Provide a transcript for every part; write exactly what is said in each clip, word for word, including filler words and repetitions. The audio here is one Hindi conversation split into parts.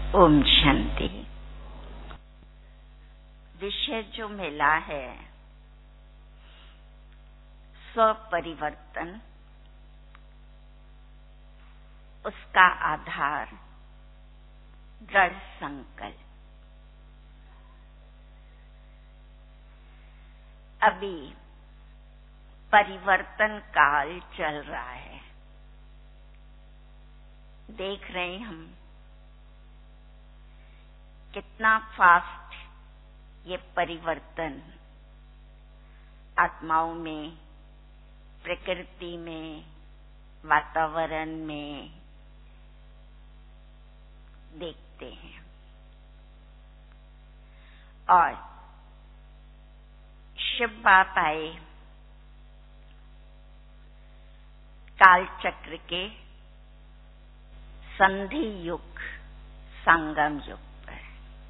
ओम शांति। विषय जो मिला है स्वपरिवर्तन, उसका आधार दृढ़ संकल्प। अभी परिवर्तन काल चल रहा है, देख रहे हैं हम कितना फास्ट ये परिवर्तन आत्माओं में, प्रकृति में, वातावरण में देखते हैं। और शिव बाप आए काल चक्र के संधि युग, संगम युग पर।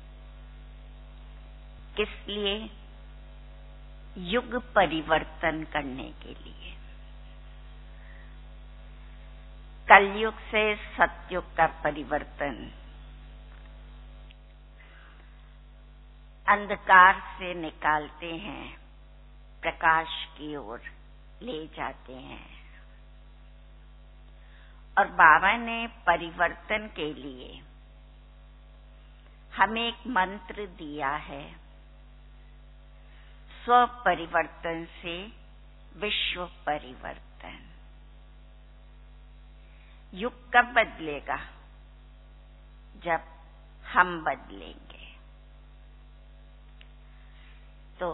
किस लिए? युग परिवर्तन करने के लिए। कलयुग से सतयुग का परिवर्तन, अंधकार से निकालते हैं, प्रकाश की ओर ले जाते हैं। और बाबा ने परिवर्तन के लिए हमें एक मंत्र दिया है, स्व परिवर्तन से विश्व परिवर्तन। युग कब बदलेगा? जब हम बदलेंगे। तो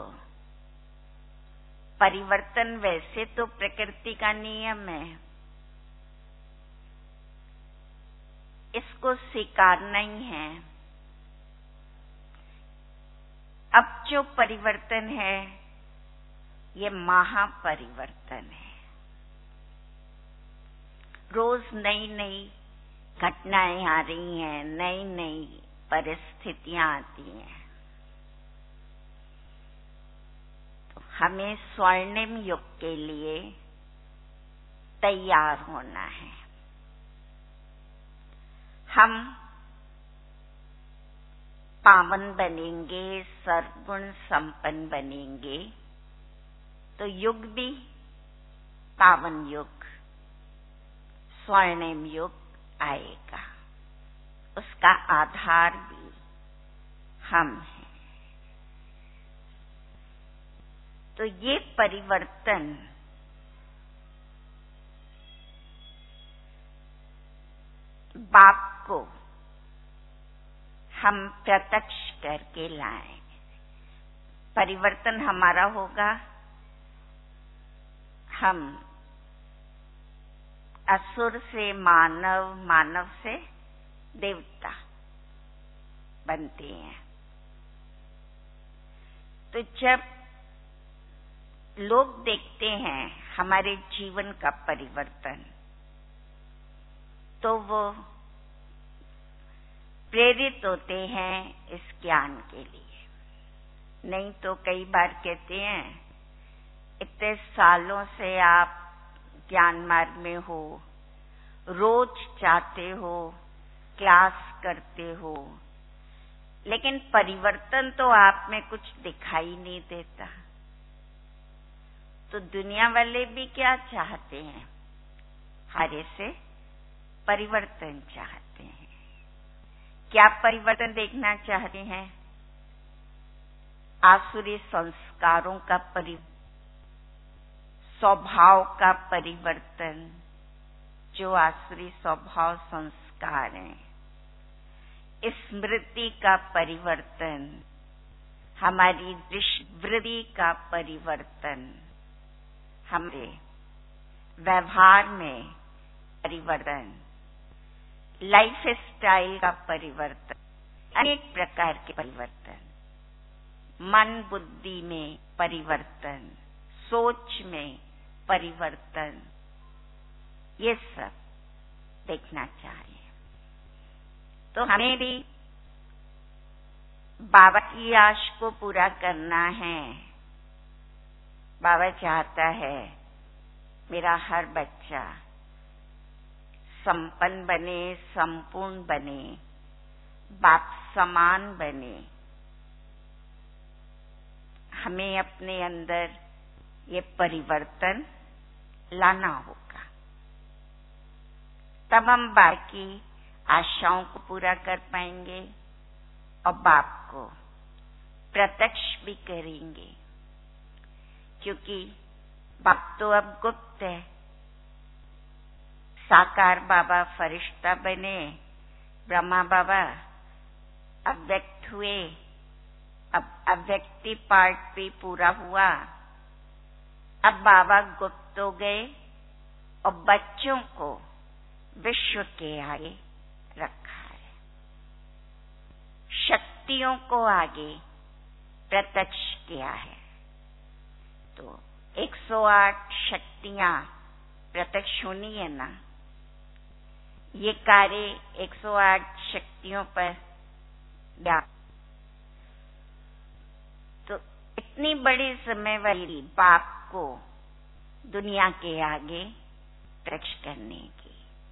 परिवर्तन वैसे तो प्रकृति का नियम है, इसको स्वीकारना ही है। अब जो परिवर्तन है ये महापरिवर्तन है। रोज नई नई घटनाएं आ रही हैं, नई नई परिस्थितियां आती हैं। तो हमें स्वर्णिम युग के लिए तैयार होना है। हम पावन बनेंगे, सर्वगुण संपन्न बनेंगे, तो युग भी पावन युग, स्वर्णिम युग आएगा। उसका आधार भी हम हैं। तो ये परिवर्तन बाप को हम प्रत्यक्ष करके लाएं। परिवर्तन हमारा होगा, हम असुर से मानव, मानव से देवता बनते हैं। तो जब लोग देखते हैं हमारे जीवन का परिवर्तन, तो वो प्रेरित होते हैं इस ज्ञान के लिए। नहीं तो कई बार कहते हैं इतने सालों से आप ज्ञान मार्ग में हो, रोज जाते हो, क्लास करते हो, लेकिन परिवर्तन तो आप में कुछ दिखाई नहीं देता। तो दुनिया वाले भी क्या चाहते हैं? हरे से परिवर्तन चाहते हैं। क्या परिवर्तन देखना चाहते हैं? आसुरी संस्कारों का परिवर्तन, स्वभाव का परिवर्तन। जो आसुरी स्वभाव संस्कार हैं, स्मृति का परिवर्तन, हमारी दृष्टि का परिवर्तन, हमारे व्यवहार में परिवर्तन, लाइफ स्टाइल का परिवर्तन, अनेक प्रकार के परिवर्तन, मन बुद्धि में परिवर्तन, सोच में परिवर्तन, ये सब देखना चाहिए। तो हमें भी बाबा की आश को पूरा करना है। बाबा चाहता है मेरा हर बच्चा संपन्न बने, संपूर्ण बने, बाप समान बने, हमें अपने अंदर ये परिवर्तन लाना होगा। तब हम बाप की आशाओं को पूरा कर पाएंगे और बाप को प्रत्यक्ष भी करेंगे, क्योंकि बाप तो अब गुप्त है। साकार बाबा फरिश्ता बने, ब्रह्मा बाबा अव्यक्त हुए, अब अव्यक्ति पार्ट भी पूरा हुआ। अब बाबा गुप्त हो गए और बच्चों को विश्व के आगे रखा है, शक्तियों को आगे प्रत्यक्ष किया है। तो एक सौ आठ शक्तियां प्रत्यक्ष होनी है ना, ये कार्य एक सौ आठ शक्तियों पर व्याप्त। तो इतनी बड़ी जिम्मेवारी बाप को दुनिया के आगे प्रत्यक्ष करने की।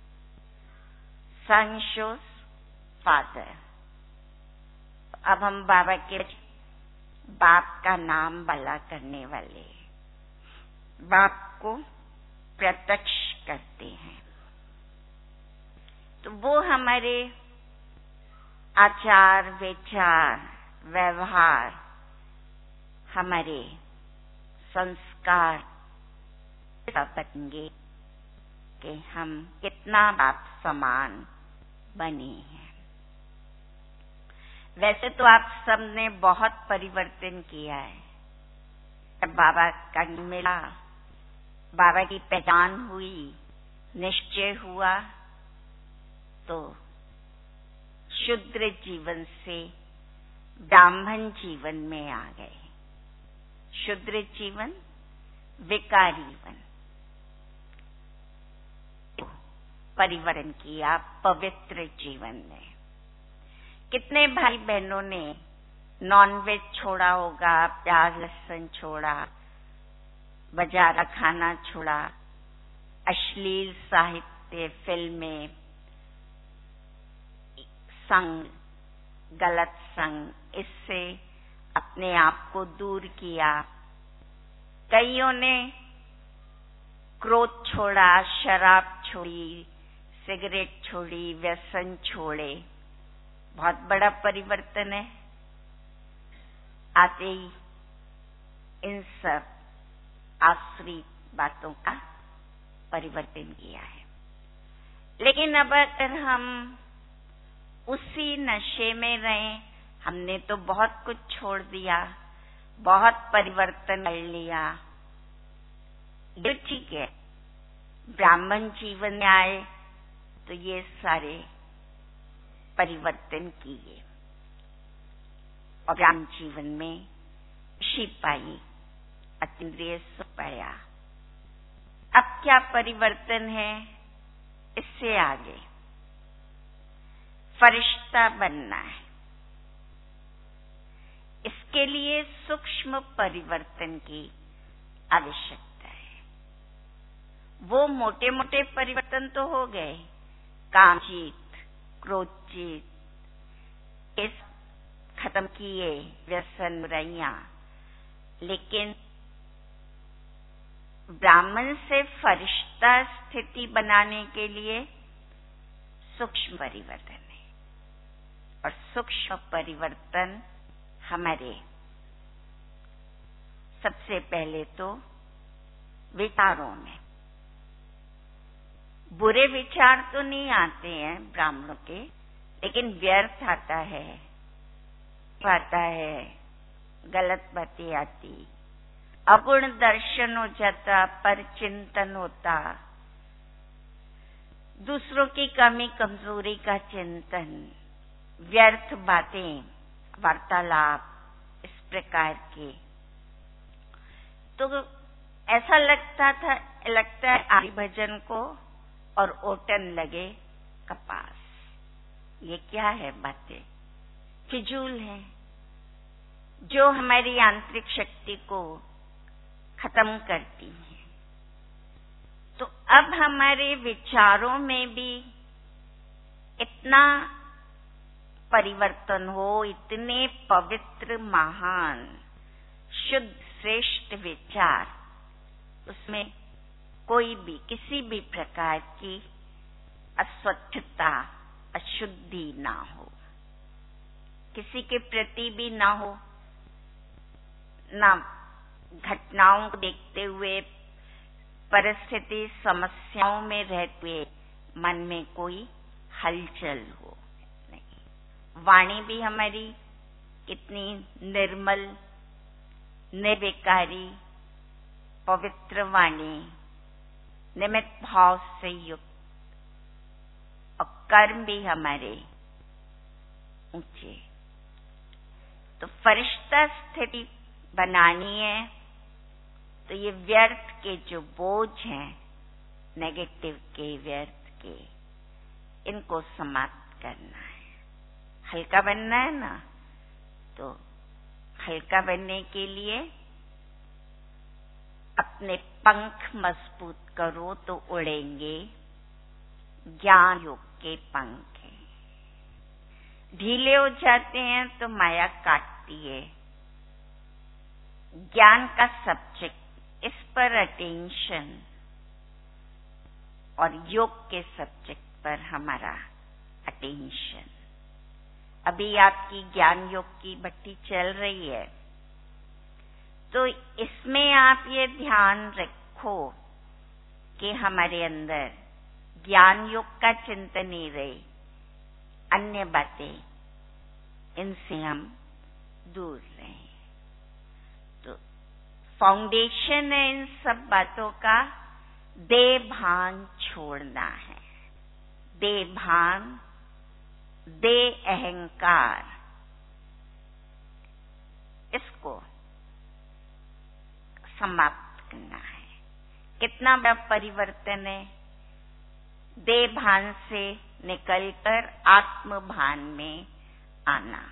Son shows father. अब हम बाबा के बाप का नाम भला करने वाले बाप को प्रत्यक्ष करते हैं। तो वो हमारे आचार विचार व्यवहार, हमारे संस्कार बनेंगे कि हम कितना बाप समान बने हैं। वैसे तो आप सबने बहुत परिवर्तन किया है। जब बाबा का मिला, बाबा की पहचान हुई, निश्चय हुआ, तो शूद्र जीवन से ब्राह्मण जीवन में आ गए। शूद्र जीवन विकारी वन, परिवर्तन किया पवित्र जीवन में। कितने भाई बहनों ने नॉनवेज छोड़ा होगा, प्याज लहसुन छोड़ा, बाजार खाना छोड़ा, अश्लील साहित्य, फिल्में, संग, गलत संग, इससे अपने आप को दूर किया। कईयों ने क्रोध छोड़ा, शराब छोड़ी, सिगरेट छोड़ी, व्यसन छोड़े। बहुत बड़ा परिवर्तन है। आते ही इन सब आसुरी बातों का परिवर्तन किया है। लेकिन अब अगर हम उसी नशे में रहे, हमने तो बहुत कुछ छोड़ दिया, बहुत परिवर्तन कर लिया, ये ठीक है। ब्राह्मण जीवन में आए तो ये सारे परिवर्तन किए और ब्राह्मण जीवन में खुशी पाई, अतीन्द्रिय सुख पाया। अब क्या परिवर्तन है? इससे आगे फरिश्ता बनना है। इसके लिए सूक्ष्म परिवर्तन की आवश्यकता है। वो मोटे मोटे परिवर्तन तो हो गए, काम जीत, क्रोध जीत, इस खत्म किए, व्यसन बुराइयां। लेकिन ब्राह्मण से फरिश्ता स्थिति बनाने के लिए सूक्ष्म परिवर्तन है। और सूक्ष्म परिवर्तन हमारे सबसे पहले तो विचारों में। बुरे विचार तो नहीं आते हैं ब्राह्मणों के, लेकिन व्यर्थ आता है, आता है, गलत बातें आती, अगुण दर्शन हो जाता, पर चिंतन होता, दूसरों की कमी कमजोरी का चिंतन, व्यर्थ बातें, वार्तालाप, इस प्रकार के। तो ऐसा लगता था, लगता है आदि भजन को और ओटन लगे कपास। ये क्या है? बातें फिजूल है, जो हमारी आंतरिक शक्ति को खत्म करती है। तो अब हमारे विचारों में भी इतना परिवर्तन हो, इतने पवित्र, महान, शुद्ध, श्रेष्ठ विचार, उसमें कोई भी किसी भी प्रकार की अस्वच्छता, अशुद्धि ना हो, किसी के प्रति भी ना हो, ना घटनाओं को देखते हुए, परिस्थिति, समस्याओं में रहते हुए मन में कोई हलचल हो नहीं। वाणी भी हमारी कितनी निर्मल, निर्विकारी, पवित्र वाणी, निमित्त भाव से युक्त, और कर्म भी हमारे ऊंचे। तो फरिश्ता स्थिति बनानी है तो ये व्यर्थ के जो बोझ हैं, नेगेटिव के, व्यर्थ के, इनको समाप्त करना है, हल्का बनना है ना। तो हल्का बनने के लिए अपने पंख मजबूत करो तो उड़ेंगे, ज्ञान योग के पंख हैं। ढीले हो जाते हैं तो माया काटती है। ज्ञान का सब्जेक्ट, इस पर अटेंशन, और योग के सब्जेक्ट पर हमारा अटेंशन। अभी आपकी ज्ञान योग की भट्टी चल रही है, तो इसमें आप ये ध्यान रखो कि हमारे अंदर ज्ञान योग का चिंतन नहीं रहे, अन्य बातें, इनसे हम दूर रहें। तो फाउंडेशन है इन सब बातों का देह भान छोड़ना है। देह भान, देह अहंकार, इसको समाप्त करना है। कितना बड़ा परिवर्तन है देह भान से निकलकर आत्म भान में आना।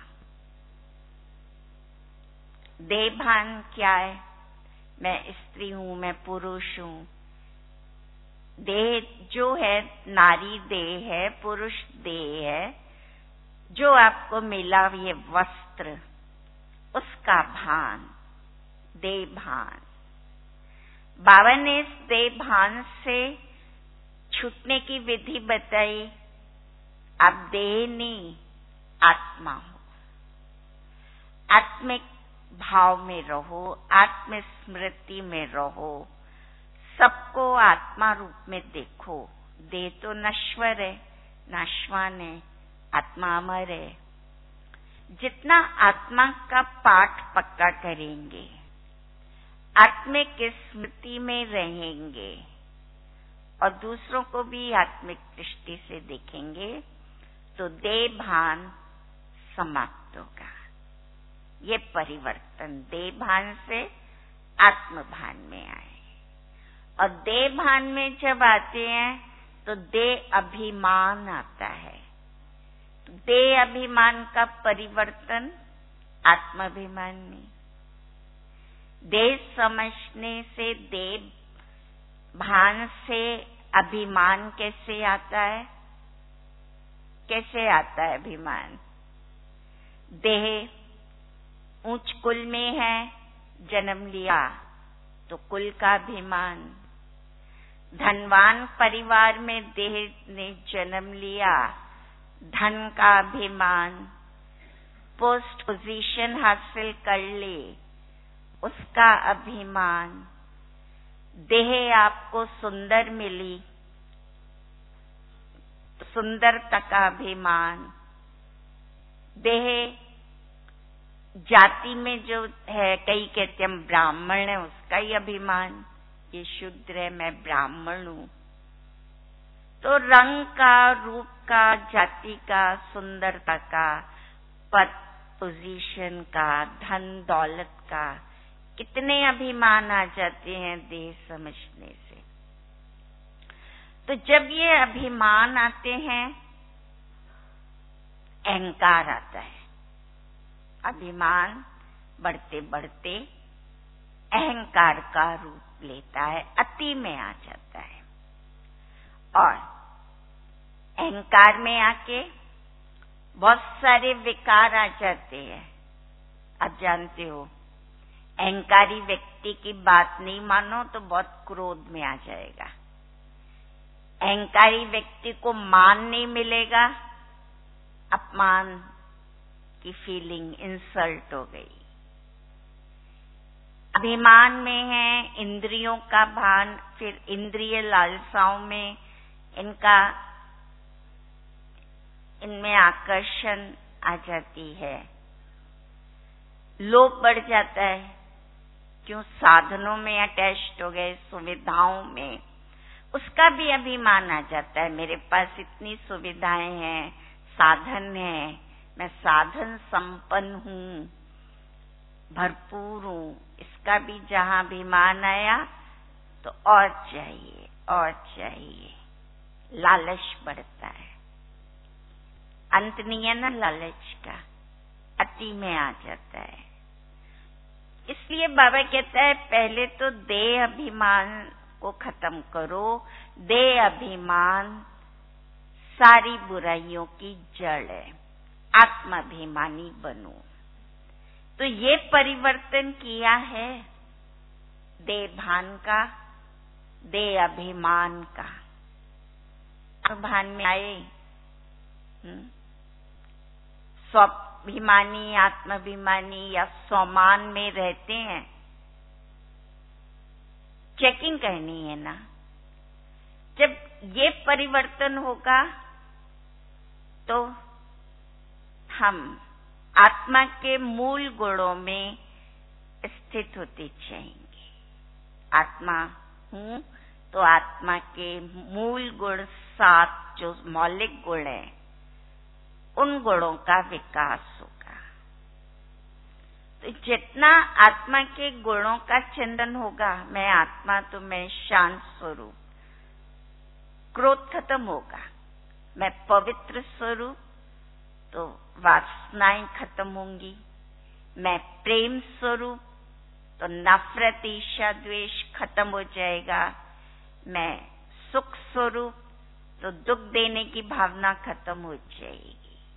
देह भान क्या है? मैं स्त्री हूं, मैं पुरुष हूं। देह जो है नारी देह है, पुरुष देह है, जो आपको मिला ये वस्त्र, उसका भान, देह भान। बाबा ने इस देह भान से छूटने की विधि बताई। आप देह नहीं, आत्मा हो। आत्मिक भाव में रहो, आत्म स्मृति में रहो, सबको आत्मा रूप में देखो। देह तो नश्वर है, नाशवान है, आत्मा अमर है। जितना आत्मा का पाठ पक्का करेंगे, आत्मिक स्मृति में रहेंगे और दूसरों को भी आत्मिक दृष्टि से देखेंगे, तो देह भान समाप्त होगा। ये परिवर्तन देह भान से आत्म भान में आए। और देह भान में जब आते हैं तो देह अभिमान आता है। देह अभिमान का परिवर्तन आत्माभिमान में। देह समझने से, देह भान से अभिमान कैसे आता है? कैसे आता है अभिमान? देह ऊंच कुल में है, जन्म लिया तो कुल का अभिमान। धनवान परिवार में देह ने जन्म लिया, धन का अभिमान। पोस्ट पोजीशन हासिल कर ले, उसका अभिमान। देह आपको सुंदर मिली, सुंदरता का अभिमान। देह जाति में जो है, कई कहते हम ब्राह्मण है, उसका ही अभिमान। ये शूद्र है, मैं ब्राह्मण हूं। तो रंग का, रूप का, जाति का, सुंदरता का, पद पोजीशन का, धन दौलत का, कितने अभिमान आ जाते हैं देह समझने से। तो जब ये अभिमान आते हैं, अहंकार आता है। अभिमान बढ़ते बढ़ते अहंकार का रूप लेता है, अति में आ जाता है। और अहंकार में आके बहुत सारे विकार आ जाते हैं। आप जानते हो, अहंकारी व्यक्ति की बात नहीं मानो तो बहुत क्रोध में आ जाएगा। अहंकारी व्यक्ति को मान नहीं मिलेगा, अपमान की फीलिंग, इंसल्ट हो गई। अभिमान में है इंद्रियों का भान, फिर इंद्रिय लालसाओं में इनका इनमें आकर्षण आ जाती है, लोभ बढ़ जाता है। क्यों? साधनों में अटैच्ड हो गए, सुविधाओं में, उसका भी अभिमान आ जाता है। मेरे पास इतनी सुविधाएं हैं, साधन है, मैं साधन संपन्न हूं, भरपूर हूं। इसका भी जहां अभिमान आया तो और चाहिए, और चाहिए, लालच बढ़ता है। अंत नहीं है ना लालच का, अति में आ जाता है। इसलिए बाबा कहता है पहले तो देह अभिमान को खत्म करो। देह अभिमान सारी बुराइयों की जड़ है। आत्माभिमानी बनो। तो ये परिवर्तन किया है देह भान का, देह अभिमान का। भान में आए स्वाभिमानी, आत्माभिमानी या स्वमान में रहते हैं, चेकिंग करनी है ना। जब ये परिवर्तन होगा तो हम आत्मा के मूल गुणों में स्थित होते जाएंगे। आत्मा हूं तो आत्मा के मूल गुण, सात जो मौलिक गुण हैं, उन गुणों का विकास होगा। तो जितना आत्मा के गुणों का चिंतन होगा, मैं आत्मा तो मैं शांत स्वरूप, क्रोध खत्म होगा। मैं पवित्र स्वरूप तो वासनाएं खत्म होंगी। मैं प्रेम स्वरूप तो नफरत, ईर्ष्या, द्वेष खत्म हो जाएगा। मैं सुख स्वरूप तो दुख देने की भावना खत्म हो जाएगी।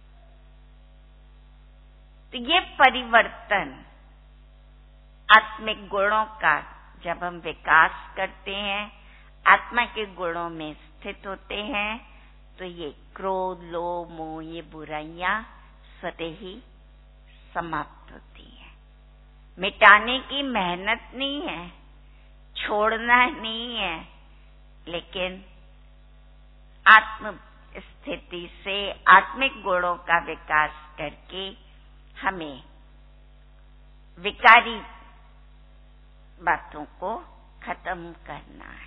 तो ये परिवर्तन आत्मिक गुणों का जब हम विकास करते हैं, आत्मा के गुणों में स्थित होते हैं, तो ये क्रोध, लोभ, मोह, ये बुराइयां स्वतः ही समाप्त होती हैं। मिटाने की मेहनत नहीं है, छोड़ना नहीं है, लेकिन आत्म स्थिति से आत्मिक गुणों का विकास करके हमें विकारी बातों को खत्म करना है।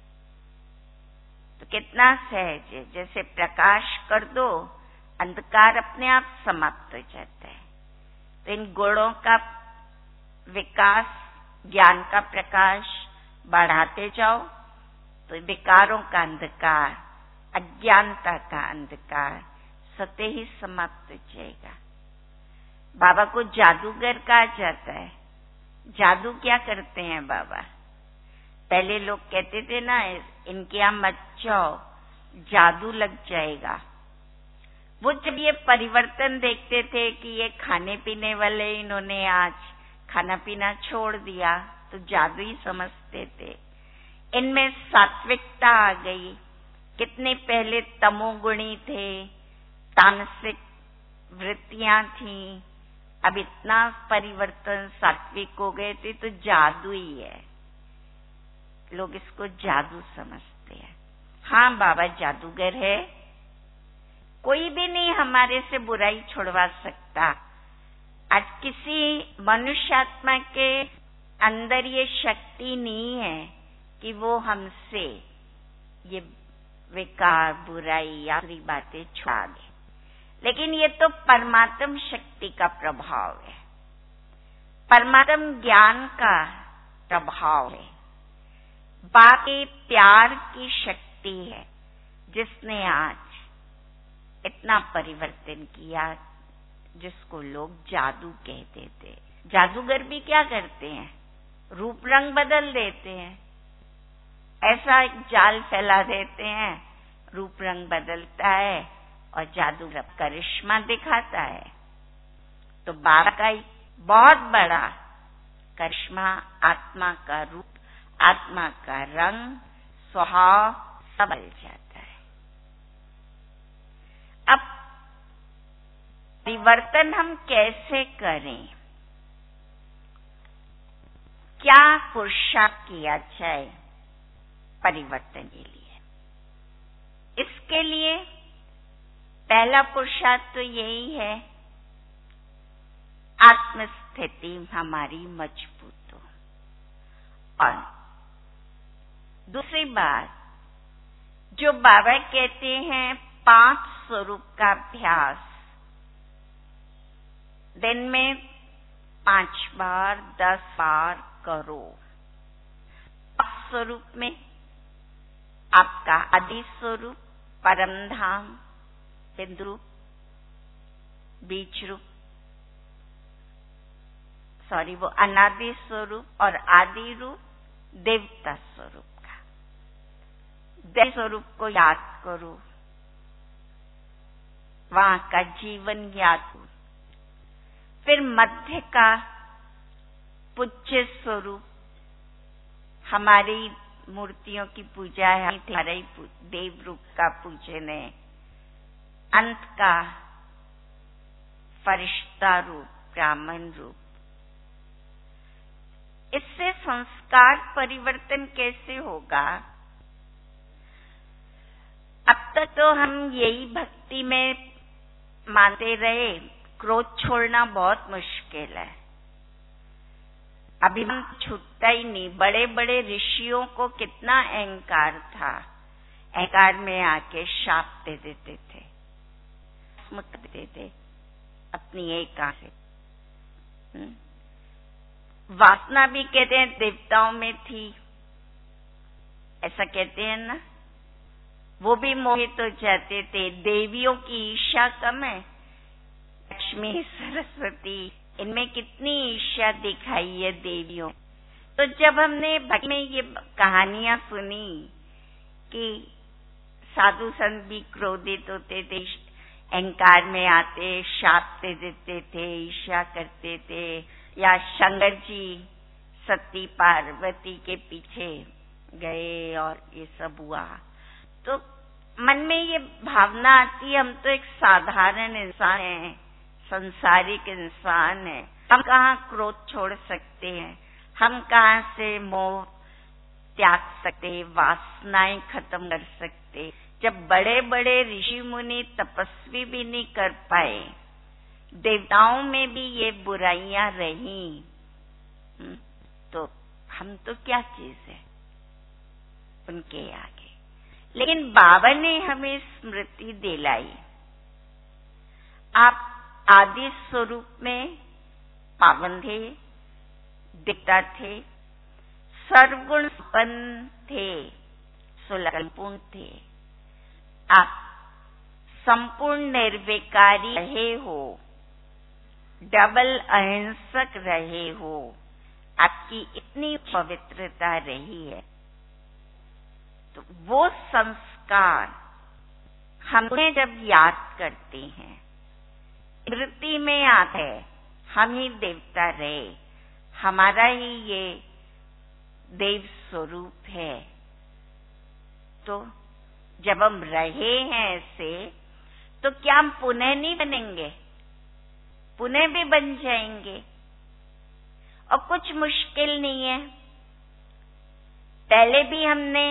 तो कितना सहज है, जैसे प्रकाश कर दो, अंधकार अपने आप समाप्त हो जाता है। तो इन गुणों का विकास, ज्ञान का प्रकाश बढ़ाते जाओ तो विकारों का अंधकार, अज्ञानता का अंधकार स्वतः ही समाप्त हो जाएगा। बाबा को जादूगर कहा जाता है। जादू क्या करते हैं बाबा? पहले लोग कहते थे ना, इनके यहां मत जाओ, जादू लग जाएगा। वो जब ये परिवर्तन देखते थे कि ये खाने पीने वाले, इन्होंने आज खाना पीना छोड़ दिया, तो जादू ही समझते थे। इनमें सात्विकता आ गई। कितने पहले तमोगुणी थे, तामसिक वृत्तियां थी, अब इतना परिवर्तन सात्विक हो गए थे, तो जादू ही है। लोग इसको जादू समझते हैं। हाँ बाबा जादूगर है, कोई भी नहीं हमारे से बुराई छुड़वा सकता। आज किसी मनुष्यात्मा के अंदर ये शक्ति नहीं है कि वो हमसे ये विकार, बुराई या बुरी बातें छुड़ा दे। लेकिन ये तो परमात्म शक्ति का प्रभाव है, परमात्म ज्ञान का प्रभाव है, बाकी प्यार की शक्ति है, जिसने आज इतना परिवर्तन किया, जिसको लोग जादू कहते थे। जादूगर भी क्या करते हैं? रूप रंग बदल देते हैं। ऐसा एक जाल फैला देते हैं, रूप रंग बदलता है, और जादू करिश्मा दिखाता है। तो बाबा का बहुत बड़ा करिश्मा, आत्मा का रूप, आत्मा का रंग, स्वभाव सब बदल जाता है। अब परिवर्तन हम कैसे करें? क्या पुरुषार्थ किया जाए परिवर्तन के लिए? इसके लिए पहला पुरुषार्थ तो यही है, आत्मस्थिति हमारी मजबूत हो। और दूसरी बात, जो बाबा कहते हैं पांच स्वरूप का अभ्यास, दिन में पांच बार, दस बार करो। पांच स्वरूप में आपका आदि स्वरूप, परम धाम, बिंदु रूप, बीज रूप, सॉरी वो अनादि स्वरूप और आदि रूप, देवता स्वरूप का। देव स्वरूप को याद करो, वहां का जीवन याद करो। फिर मध्य का पूज्य स्वरूप, हमारी मूर्तियों की पूजा है, हमारे देव रूप का पूजन है। अंत का फरिश्ता रूप, ब्राह्मण रूप। इससे संस्कार परिवर्तन कैसे होगा? अब तक तो हम यही भक्ति में मानते रहे, क्रोध छोड़ना बहुत मुश्किल है। अभिमान छूटता ही नहीं। बड़े बड़े ऋषियों को कितना अहंकार था, अहंकार में आके शाप दे देते थे, मुक्त देते थे अपनी एक आंख से। वासना भी कहते हैं देवताओं में थी, ऐसा कहते हैं ना। वो भी मोहित हो जाते थे। देवियों की ईर्ष्या कम है? लक्ष्मी, सरस्वती, इनमें कितनी ईर्ष्या दिखाई है देवियों। तो जब हमने भक्ति में ये कहानियां सुनी कि साधु संत भी क्रोधित होते थे, अहंकार में आते, शाप दे देते थे, ईर्ष्या करते थे, या शंकर जी सती पार्वती के पीछे गए और ये सब हुआ, तो मन में ये भावना आती है, हम तो एक साधारण इंसान हैं, संसारिक इंसान है, हम कहाँ क्रोध छोड़ सकते हैं, हम कहाँ से मोह त्याग सकते, वासनाएं खत्म कर सकते। जब बड़े बड़े ऋषि मुनि तपस्वी भी नहीं कर पाए, देवताओं में भी ये बुराइयां रही, तो हम तो क्या चीज है उनके आगे। लेकिन बाबा ने हमें स्मृति दिलाई, आप आदि स्वरूप में पावन थे, दिखता थे, सर्वगुण संपन्न थे, सुलभपूर्ण थे। आप संपूर्ण निर्विकारी रहे हो, डबल अहिंसक रहे हो, आपकी इतनी पवित्रता रही है। तो वो संस्कार हमें जब याद करते हैं, स्मृति में आता है, हम ही देवता रहे, हमारा ही ये देव स्वरूप है। तो जब हम रहे हैं ऐसे, तो क्या हम पुनः नहीं बनेंगे? पुनः भी बन जाएंगे। और कुछ मुश्किल नहीं है। पहले भी हमने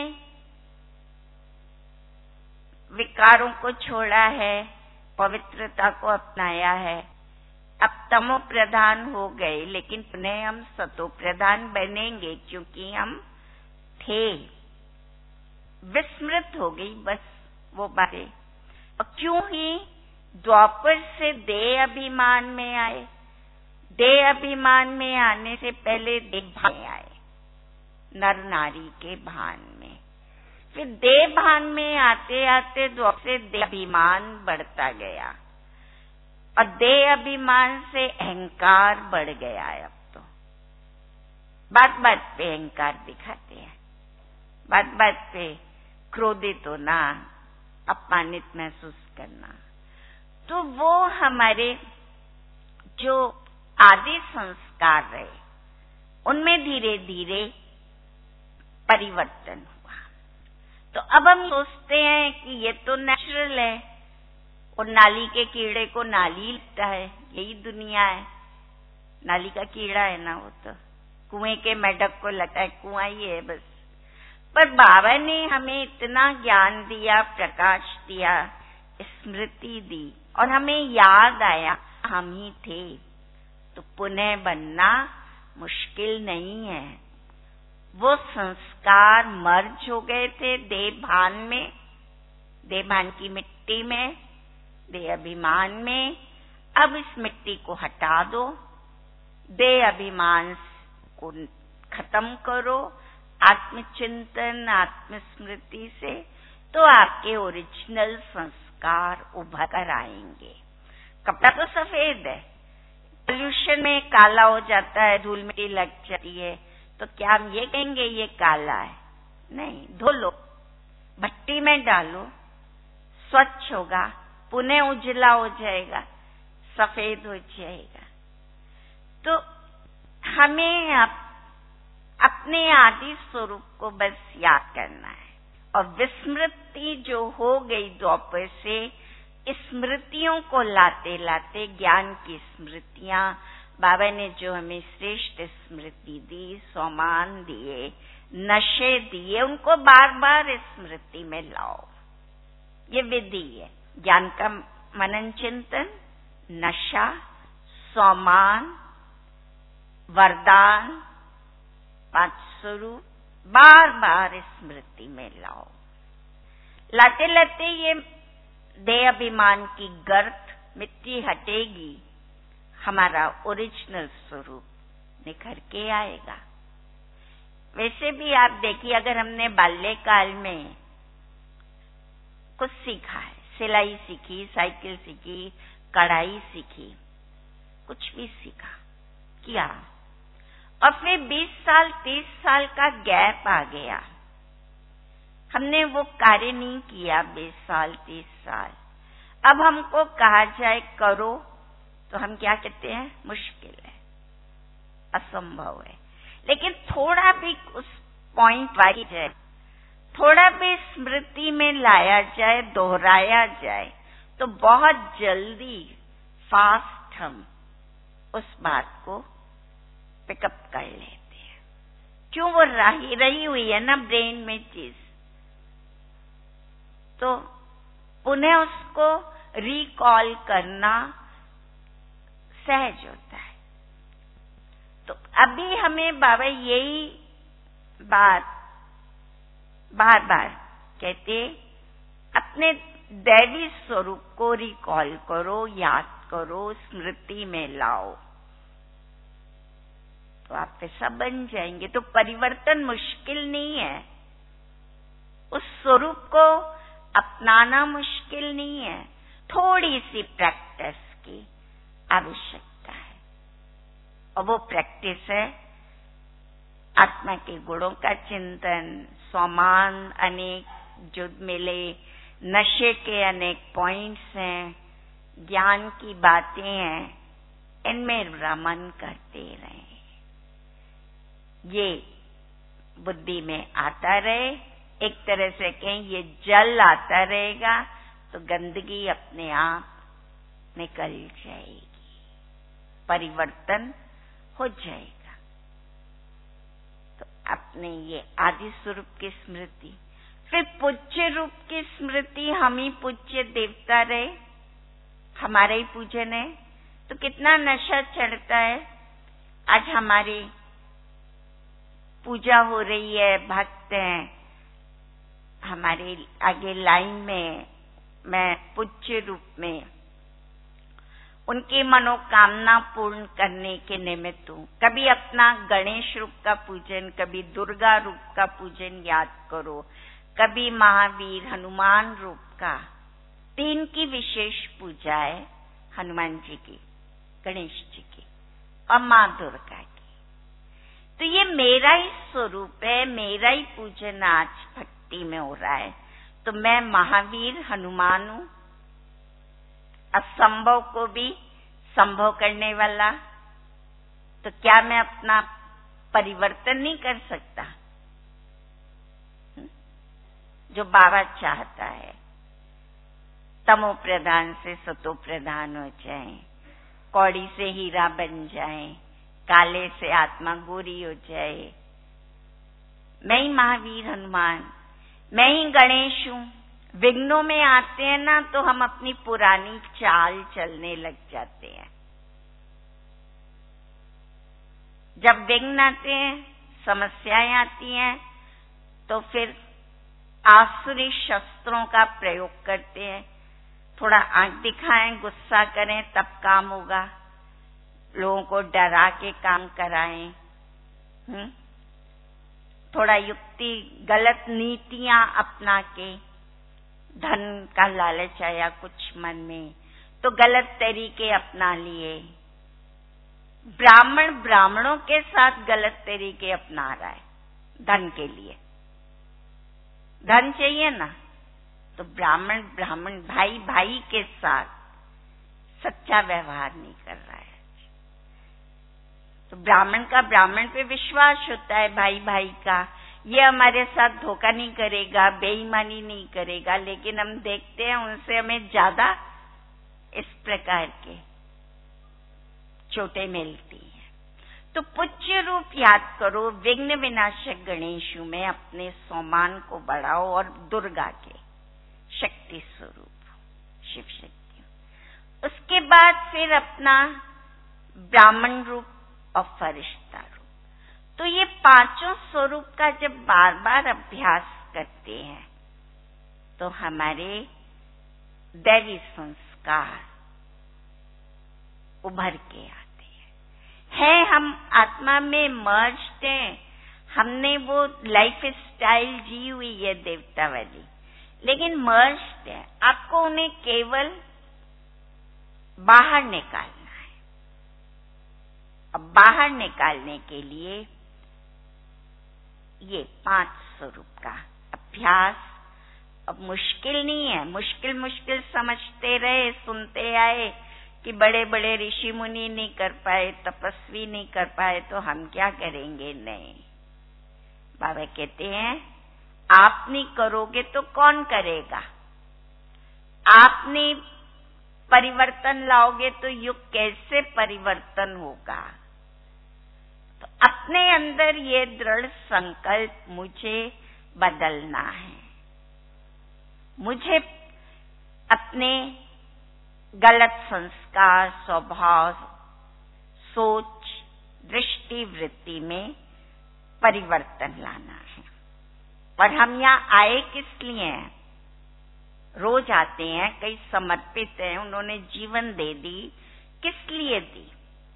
विकारों को छोड़ा है, पवित्रता को अपनाया है। अब तमो प्रधान हो गए, लेकिन पुनः हम सतो प्रधान बनेंगे, क्योंकि हम थे, विस्मृत हो गई बस वो बातें। और क्यों ही द्वापर से देह अभिमान में आए। देह अभिमान में आने से पहले देह भान में आए, नर नारी के भान में। फिर देह भान में आते आते द्वापर से देह अभिमान बढ़ता गया, और देह अभिमान से अहंकार बढ़ गया है। अब तो बात बात पे अहंकार दिखाते हैं, बात बात पे क्रोधित होना, अपमानित महसूस करना। तो वो हमारे जो आदि संस्कार रहे उनमें धीरे धीरे परिवर्तन हुआ। तो अब हम सोचते हैं कि ये तो नेचुरल है, और नाली के कीड़े को नाली लगता है, यही दुनिया है। नाली का कीड़ा है ना, वो तो कुएं के मेढक को लगता है कुआं ही है बस। पर बाबा ने हमें इतना ज्ञान दिया, प्रकाश दिया, स्मृति दी, और हमें याद आया हम ही थे। तो पुनः बनना मुश्किल नहीं है। वो संस्कार मर्ज हो गए थे देह भान में, देह भान की मिट्टी में, देह अभिमान में। अब इस मिट्टी को हटा दो, देह अभिमान को खत्म करो, आत्मचिंतन आत्मस्मृति से, तो आपके ओरिजिनल संस्कार उभर कर आएंगे। कपड़ा तो सफेद है, पोल्यूशन में काला हो जाता है, धूल मिट्टी लग जाती है, तो क्या हम ये कहेंगे ये काला है? नहीं, धो लो, भट्टी में डालो, स्वच्छ होगा, पुनः उजला हो जाएगा, सफेद हो जाएगा। तो हमें अप, अपने आदि स्वरूप को बस याद करना है, और विस्मृति जो हो गई द्वापर से, स्मृतियों को लाते लाते, ज्ञान की स्मृतियां, बाबा ने जो हमें श्रेष्ठ स्मृति दी, सोमान दिए, नशे दिए, उनको बार बार स्मृति में लाओ। ये विधि है ज्ञान का मनन चिंतन, नशा, सोमान, वरदान, पांच स्वरूप बार बार स्मृति में लाओ। लाते लाते ये देह अभिमान की गर्त मिट्टी हटेगी, हमारा ओरिजिनल स्वरूप निखर के आएगा। वैसे भी आप देखिए, अगर हमने बाल्यकाल में कुछ सीखा है, सिलाई सीखी, साइकिल सीखी, कढ़ाई सीखी, कुछ भी सीखा किया, और फिर बीस साल तीस साल का गैप आ गया, हमने वो कार्य नहीं किया बीस साल तीस साल, अब हमको कहा जाए करो, तो हम क्या कहते हैं? मुश्किल है, असंभव है। लेकिन थोड़ा भी उस पॉइंट वाली जाए, थोड़ा भी स्मृति में लाया जाए, दोहराया जाए, तो बहुत जल्दी फास्ट हम उस बात को पिकअप कर लेते हैं। क्यों? वो रही रही हुई है ना ब्रेन में चीज, तो पुनः उसको रिकॉल करना सहज होता है। तो अभी हमें बाबा यही बात बार बार कहते, अपने दैवी स्वरूप को रिकॉल करो, याद करो, स्मृति में लाओ, तो आप वैसा बन जाएंगे। तो परिवर्तन मुश्किल नहीं है, उस स्वरूप को अपनाना मुश्किल नहीं है, थोड़ी सी प्रैक्टिस की आवश्यकता है। और वो प्रैक्टिस है आत्मा के गुणों का चिंतन, सोमान अनेक जो मिले, नशे के अनेक पॉइंट्स हैं, ज्ञान की बातें हैं, इनमें रमन करते रहें। ये बुद्धि में आता रहे, एक तरह से कहें ये जल आता रहेगा, तो गंदगी अपने आप निकल जाएगी, परिवर्तन हो जाएगा। तो अपने ये आदि स्वरूप की स्मृति, फिर पूज्य रूप की स्मृति, हम ही पूज्य देवता रहे, हमारा ही पूजन है, तो कितना नशा चढ़ता है। आज हमारी पूजा हो रही है, भक्त हैं हमारे आगे लाइन में, मैं पूज्य रूप में उनकी मनोकामना पूर्ण करने के निमित्त हूँ। कभी अपना गणेश रूप का पूजन, कभी दुर्गा रूप का पूजन याद करो, कभी महावीर हनुमान रूप का। तीन की विशेष पूजा है, हनुमान जी की, गणेश जी की और माँ दुर्गा की। तो ये मेरा ही स्वरूप है, मेरा ही पूजन आज भक्ति में हो रहा है। तो मैं महावीर हनुमान हूं, असंभव को भी संभव करने वाला, तो क्या मैं अपना परिवर्तन नहीं कर सकता? जो बाबा चाहता है तमो प्रधान से सतो प्रधान हो जाए, कौड़ी से हीरा बन जाए, काले से आत्मा गोरी हो जाए। मैं ही महावीर हनुमान, मैं ही गणेश हूं। विघ्नों में आते हैं ना तो हम अपनी पुरानी चाल चलने लग जाते हैं। जब विघ्न आते हैं, समस्याएं आती हैं, तो फिर आसुरी शस्त्रों का प्रयोग करते हैं। थोड़ा आंख दिखाएं, गुस्सा करें, तब काम होगा। लोगों को डरा के काम कराएं, हुँ? थोड़ा युक्ति, गलत नीतियां अपना के, धन का लालच आया कुछ मन में तो गलत तरीके अपना लिए। ब्राह्मण ब्राह्मणों के साथ गलत तरीके अपना रहा है धन के लिए। धन चाहिए ना, तो ब्राह्मण ब्राह्मण भाई भाई के साथ सच्चा व्यवहार नहीं कर रहा है। तो ब्राह्मण का ब्राह्मण पे विश्वास होता है, भाई भाई का, ये हमारे साथ धोखा नहीं करेगा, बेईमानी नहीं करेगा, लेकिन हम देखते हैं उनसे हमें ज्यादा इस प्रकार के चोटें मिलती हैं। तो पूज्य रूप याद करो, विघ्न विनाशक गणेश हूं मैं, अपने सम्मान को बढ़ाओ और दुर्गा के शक्ति स्वरूप शिव शक्ति। उसके बाद फिर अपना ब्राह्मण रूप और फरिश्ता रूप। तो ये पांचों स्वरूप का जब बार बार अभ्यास करते हैं तो हमारे दैवी संस्कार उभर के आते हैं। है हम आत्मा में मर्ज्ड हैं, हमने वो लाइफ स्टाइल जी हुई है देवता वाली, लेकिन मर्ज्ड है। आपको उन्हें केवल बाहर निकालना है। अब बाहर निकालने के लिए ये पांच स्वरूप का अभ्यास अब मुश्किल नहीं है। मुश्किल मुश्किल समझते रहे, सुनते आए कि बड़े बड़े ऋषि मुनि नहीं कर पाए, तपस्वी नहीं कर पाए, तो हम क्या करेंगे? नहीं, बाबा कहते हैं आप नहीं करोगे तो कौन करेगा? आप नहीं परिवर्तन लाओगे तो युग कैसे परिवर्तन होगा? तो अपने अंदर ये दृढ़ संकल्प, मुझे बदलना है, मुझे अपने गलत संस्कार, स्वभाव, सोच, दृष्टि, वृत्ति में परिवर्तन लाना है। और हम यहाँ आए किस लिए हैं? रोज आते हैं, कई समर्पित हैं, उन्होंने जीवन दे दी। किस लिए दी?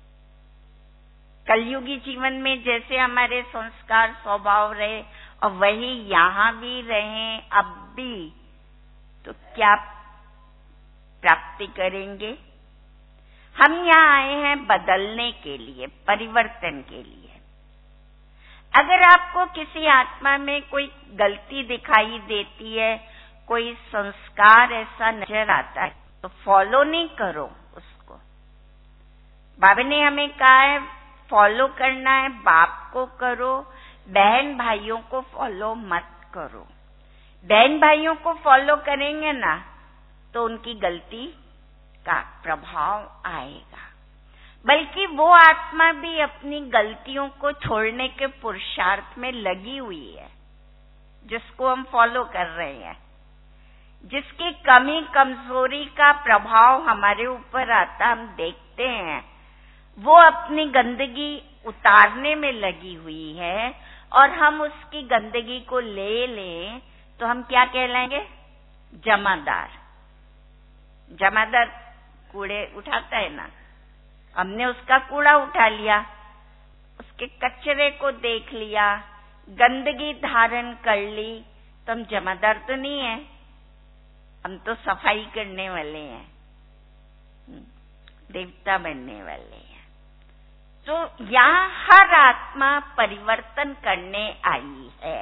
कलयुगी जीवन में जैसे हमारे संस्कार स्वभाव रहे और वही यहाँ भी रहे अब भी, तो क्या प्राप्ति करेंगे? हम यहाँ आए हैं बदलने के लिए, परिवर्तन के लिए। अगर आपको किसी आत्मा में कोई गलती दिखाई देती है, कोई संस्कार ऐसा नजर आता है, तो फॉलो नहीं करो उसको। बाबा ने हमें कहा है फॉलो करना है, बाप को करो, बहन भाइयों को फॉलो मत करो। बहन भाइयों को फॉलो करेंगे ना तो उनकी गलती का प्रभाव आएगा, बल्कि वो आत्मा भी अपनी गलतियों को छोड़ने के पुरुषार्थ में लगी हुई है, जिसको हम फॉलो कर रहे हैं। जिसकी कमी कमजोरी का प्रभाव हमारे ऊपर आता हम देखते हैं, वो अपनी गंदगी उतारने में लगी हुई है, और हम उसकी गंदगी को ले लें तो हम क्या कहलाएंगे? जमादार। जमादार कूड़े उठाता है ना, हमने उसका कूड़ा उठा लिया, उसके कचरे को देख लिया, गंदगी धारण कर ली, तो हम जमादार तो नहीं है, हम तो सफाई करने वाले हैं, देवता बनने वाले हैं। तो यहाँ हर आत्मा परिवर्तन करने आई है।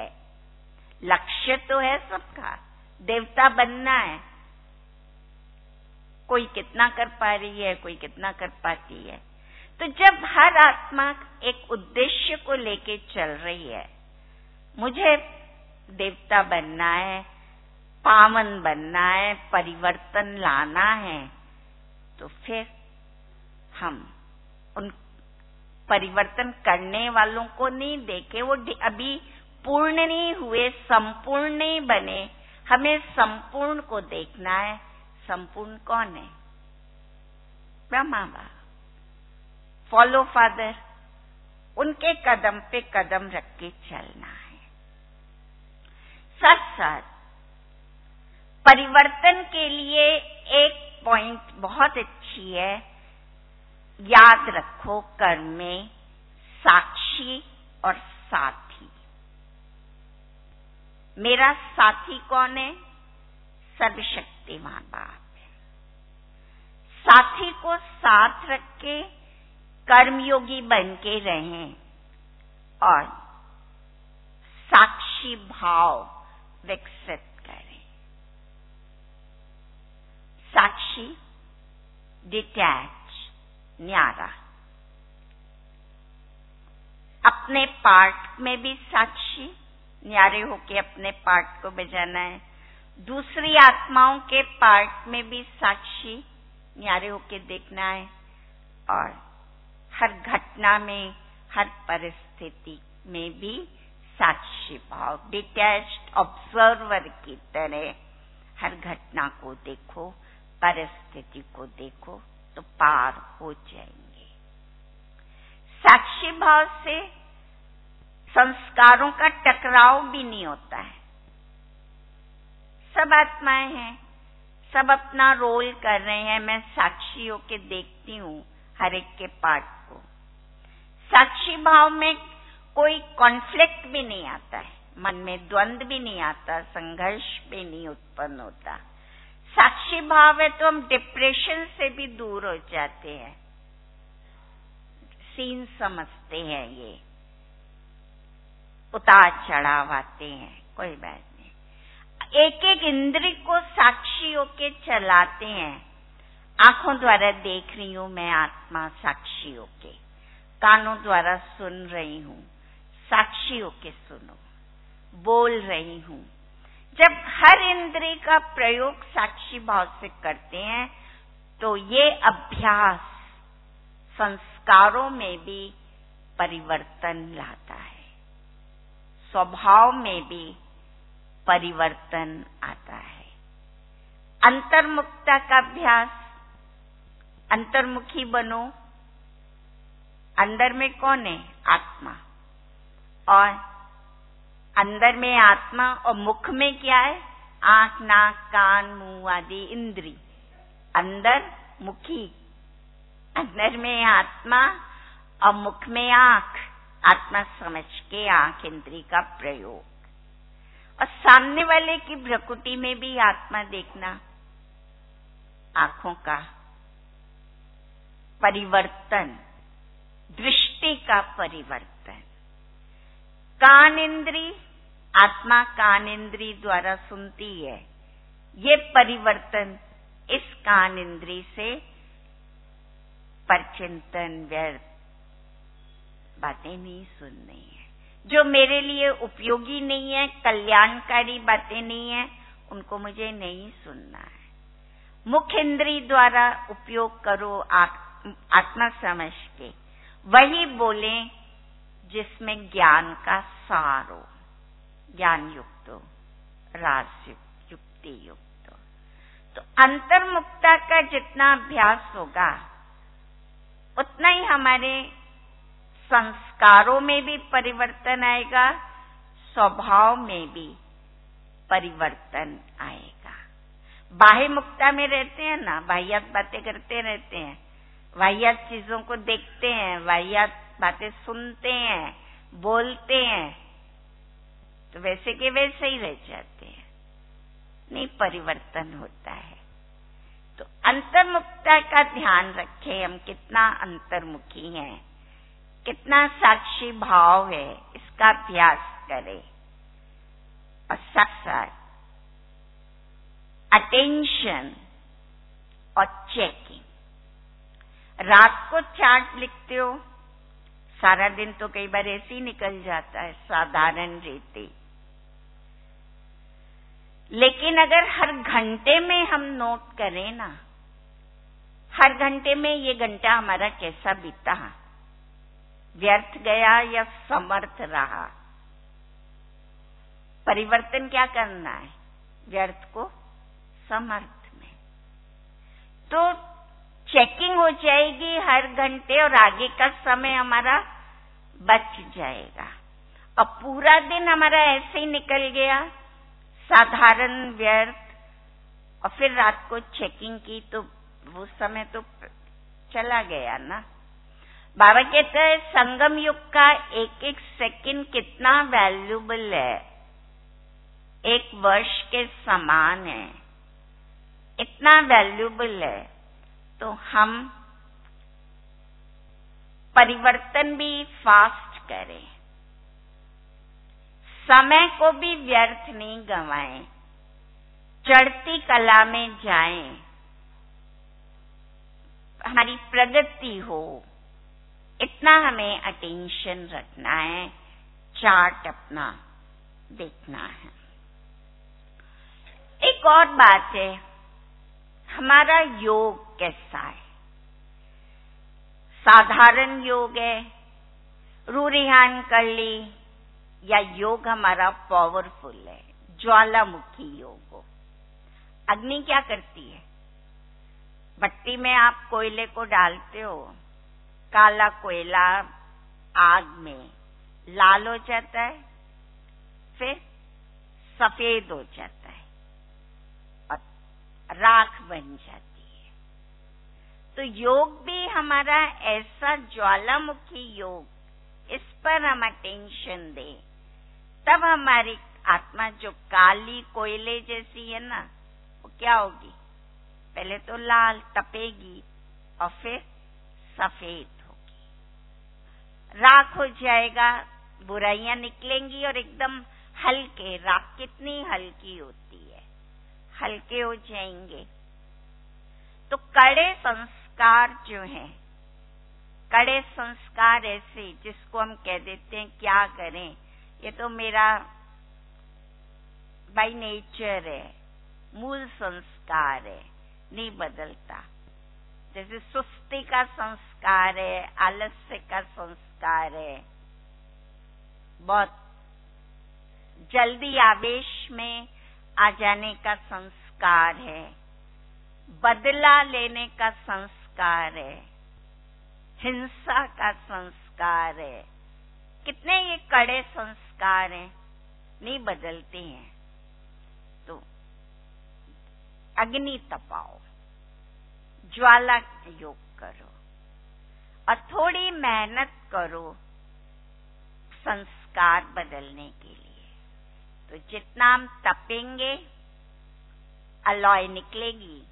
लक्ष्य तो है सबका, देवता बनना है। कोई कितना कर पा रही है, कोई कितना कर पाती है। तो जब हर आत्मा एक उद्देश्य को लेके चल रही है, मुझे देवता बनना है, पावन बनना है, परिवर्तन लाना है, तो फिर हम उन परिवर्तन करने वालों को नहीं देखे, वो अभी पूर्ण नहीं हुए, संपूर्ण नहीं बने, हमें संपूर्ण को देखना है। संपूर्ण कौन है? ब्रह्मा बाबा, फॉलो फादर, उनके कदम पे कदम रख के चलना है। साथ साथ परिवर्तन के लिए एक पॉइंट बहुत अच्छी है, याद रखो, कर्म में साक्षी और साथी। मेरा साथी कौन है? सर्वशक्तिमान बाप है। साथी को साथ रख के कर्मयोगी बन के रहें और साक्षी भाव विकसित करें। साक्षी, डिटैच, न्यारा, अपने पार्ट में भी साक्षी, न्यारे होके अपने पार्ट को बजाना है। दूसरी आत्माओं के पार्ट में भी साक्षी, न्यारे होके देखना है। और हर घटना में, हर परिस्थिति में भी साक्षी भाव, डिटैच्ड ऑब्जर्वर की तरह हर घटना को देखो, परिस्थिति को देखो, तो पार हो जाएंगे। साक्षी भाव से संस्कारों का टकराव भी नहीं होता है। सब आत्माएं हैं, सब अपना रोल कर रहे हैं, मैं साक्षी होके देखती हूँ हर एक के पार्ट को। साक्षी भाव में कोई कॉन्फ्लिक्ट भी नहीं आता है, मन में द्वंद्व भी नहीं आता, संघर्ष भी नहीं उत्पन्न होता। साक्षी भाव है तो हम डिप्रेशन से भी दूर हो जाते हैं। सीन समझते हैं, ये उतार चढ़ाव आते हैं, कोई बात नहीं। एक एक इंद्रिय को साक्षी होके चलाते हैं। आंखों द्वारा देख रही हूं मैं आत्मा, साक्षी होके। कानों द्वारा सुन रही हूं, साक्षी होके सुनो। बोल रही हूं। जब हर इंद्रिय का प्रयोग साक्षी भाव से करते हैं तो ये अभ्यास संस्कारों में भी परिवर्तन लाता है, स्वभाव में भी परिवर्तन आता है। अंतर्मुखता का अभ्यास, अंतर्मुखी बनो। अंदर में कौन है? आत्मा। और अंदर में आत्मा और मुख में क्या है? आंख, नाक, कान, मुंह आदि इंद्री। अंदर मुखी, अंदर में आत्मा और मुख में आंख। आत्मा समझ के आंख इंद्री का प्रयोग। और सामने वाले की भ्रकुटी में भी आत्मा देखना, आंखों का परिवर्तन, दृष्टि का परिवर्तन। कान इंद्री, आत्मा कान इंद्री द्वारा सुनती है। ये परिवर्तन इस कान इंद्री से परचिंतन, व्यर्थ बातें नहीं सुननी है। जो मेरे लिए उपयोगी नहीं है, कल्याणकारी बातें नहीं है, उनको मुझे नहीं सुनना है। मुख इंद्री द्वारा उपयोग करो आत्मा समझ के, वही बोले जिसमें ज्ञान का सार हो, ज्ञान युक्त हो, रास युक्त, युक्ति युक्त हो। तो अंतर्मुखता का जितना अभ्यास होगा उतना ही हमारे संस्कारों में भी परिवर्तन आएगा, स्वभाव में भी परिवर्तन आएगा। बाह्य मुक्ता में रहते हैं ना, वाहियात बातें करते रहते हैं, वाहियात चीजों को देखते हैं, वाहियात बातें सुनते हैं, बोलते हैं, तो वैसे के वैसे ही रह जाते हैं, नहीं परिवर्तन होता है। तो अंतर्मुखता का ध्यान रखें, हम कितना अंतर्मुखी हैं, कितना साक्षी भाव है, इसका अभ्यास करें। और साथ साथ अटेंशन, और चेकिंग। रात को चार्ट लिखते हो, सारा दिन तो कई बार ऐसे ही निकल जाता है, साधारण रीति। लेकिन अगर हर घंटे में हम नोट करें ना, हर घंटे में ये घंटा हमारा कैसा बीता, व्यर्थ गया या समर्थ रहा। परिवर्तन क्या करना है? व्यर्थ को समर्थ में। तो चेकिंग हो जाएगी हर घंटे और आगे का समय हमारा बच जाएगा। और पूरा दिन हमारा ऐसे ही निकल गया, साधारण व्यर्थ, और फिर रात को चेकिंग की तो वो समय तो चला गया ना। बाबा कहते हैं संगम युग का एक एक सेकंड कितना वैल्यूबल है, एक वर्ष के समान है, इतना वैल्यूबल है। तो हम परिवर्तन भी फास्ट करें, समय को भी व्यर्थ नहीं गंवाएं, चढ़ती कला में जाएं, हमारी प्रगति हो, इतना हमें अटेंशन रखना है, चार्ट अपना देखना है। एक और बात है, हमारा योग कैसा है? साधारण योग है, रूरिहान कर ली, या योग हमारा पावरफुल है, ज्वालामुखी योग हो। अग्नि क्या करती है? भट्टी में आप कोयले को डालते हो, काला कोयला आग में लाल हो जाता है, फिर सफेद हो जाता है और राख बन जाती है। तो योग भी हमारा ऐसा ज्वालामुखी योग, इस पर हम अटेंशन दें, तब हमारी आत्मा जो काली कोयले जैसी है ना, वो क्या होगी? पहले तो लाल तपेगी और फिर सफेद होगी, राख हो जाएगा, बुराइयां निकलेंगी और एकदम हल्के। राख कितनी हल्की होती है, हल्के हो जाएंगे। तो कड़े संस्कार जो हैं, कड़े संस्कार ऐसे जिसको हम कह देते हैं क्या करें, ये तो मेरा बाय नेचर है, मूल संस्कार है, नहीं बदलता। जैसे सुस्ती का संस्कार है, आलस्य का संस्कार है, बहुत जल्दी आवेश में आ जाने का संस्कार है, बदला लेने का संस्कार है, हिंसा का संस्कार है। कितने ये कड़े संस्कार हैं, नहीं बदलते हैं। तो अग्नि तपाओ, ज्वाला योग करो और थोड़ी मेहनत करो संस्कार बदलने के लिए। तो जितना हम तपेंगे, अलॉय निकलेगी,